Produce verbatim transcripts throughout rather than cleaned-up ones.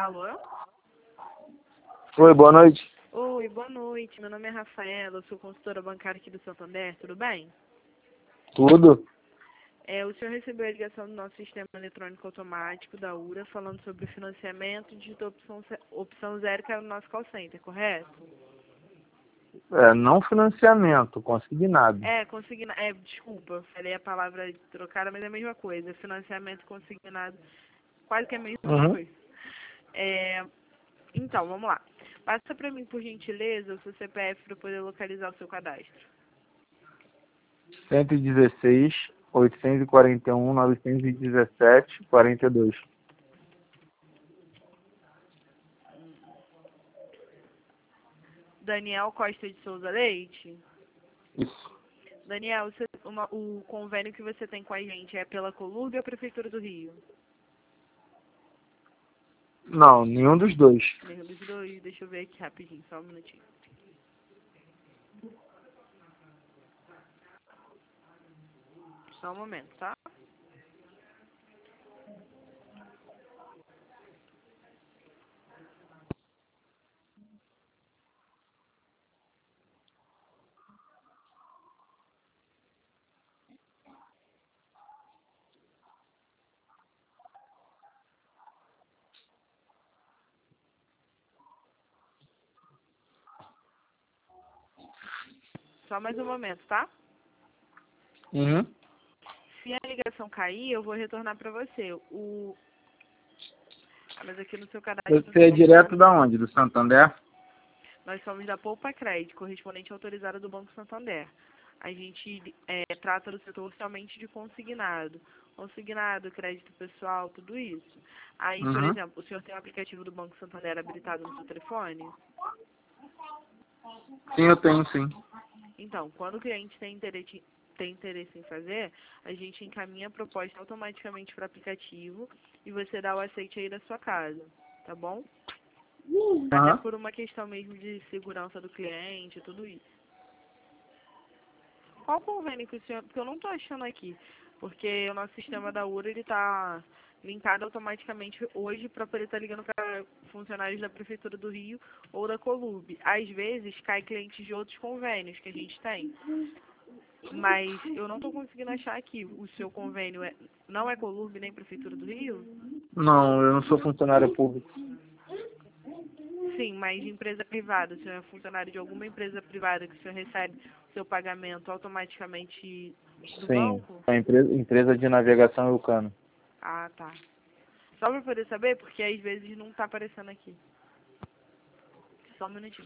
Alô? Oi, boa noite. Oi, boa noite. Meu nome é Rafaela, eu sou consultora bancária aqui do Santander, tudo bem? Tudo? É, o senhor recebeu a ligação do nosso sistema eletrônico automático da U R A falando sobre o financiamento de opção, opção zero que era o nosso call center, correto? É, não financiamento, consignado. É, consignado. É, desculpa, eu falei a palavra trocada, mas é a mesma coisa. Financiamento consignado, quase que é a mesma Uhum. coisa. É, então, vamos lá. Passa para mim, por gentileza, o seu C P F para poder localizar o seu cadastro. cento e dezesseis, oitocentos e quarenta e um, novecentos e dezessete, quarenta e dois. Daniel Costa de Souza Leite. Isso. Daniel, você- uma- o convênio que você tem com a gente é pela Colurb ou a Prefeitura do Rio? Não, nenhum dos dois. Nenhum dos dois. Deixa eu ver aqui rapidinho, só um minutinho. Só um momento, tá? Só mais um momento, tá? Uhum. Se a ligação cair, eu vou retornar para você. O... Ah, mas aqui no seu cadastro Você é direto da onde? Do Santander? nós somos da Poupa Crédito, correspondente autorizada do Banco Santander. A gente é, trata do setor somente de consignado. Consignado, crédito pessoal, tudo isso. Aí, por Uhum. exemplo, o senhor tem o aplicativo do Banco Santander habilitado no seu telefone? Sim, eu tenho, sim. Então, quando o cliente tem interesse, tem interesse em fazer, a gente encaminha a proposta automaticamente para o aplicativo e você dá o aceite aí da sua casa, tá bom? Até Uhum. por uma questão mesmo de segurança do cliente, tudo isso. Qual convênio que o senhor... Porque eu não estou achando aqui. Porque o nosso sistema da U R A, ele está linkado automaticamente hoje para poder estar ligando para funcionários da Prefeitura do Rio ou da Colurb. Às vezes, cai clientes de outros convênios que a gente tem. Mas eu não estou conseguindo achar aqui. O seu convênio é... não é Colurb nem Prefeitura do Rio? Não, eu não sou funcionário público. Sim, mas de empresa privada. O senhor é funcionário de alguma empresa privada que o senhor recebe o seu pagamento automaticamente do Sim, banco? a empresa, empresa de navegação Eucano. Ah, tá. Só para poder saber, porque às vezes não tá aparecendo aqui. Só um minutinho.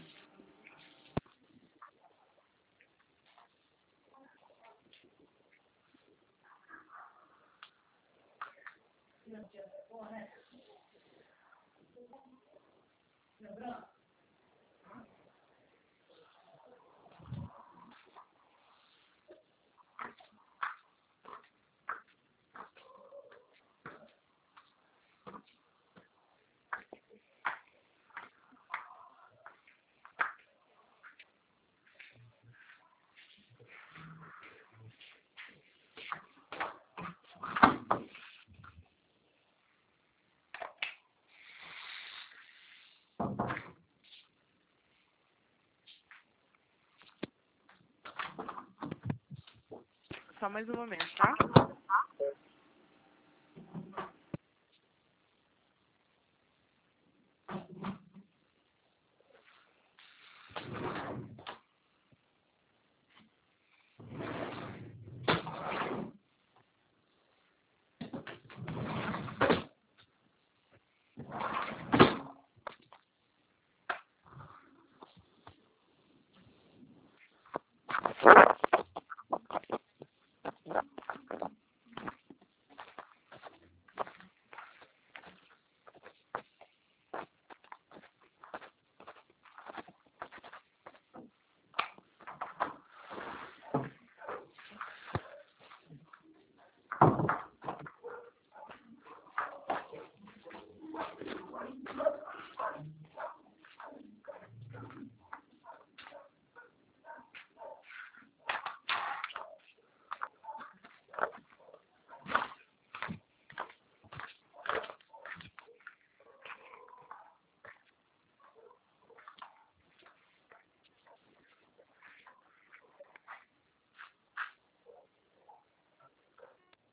Só mais um momento, tá?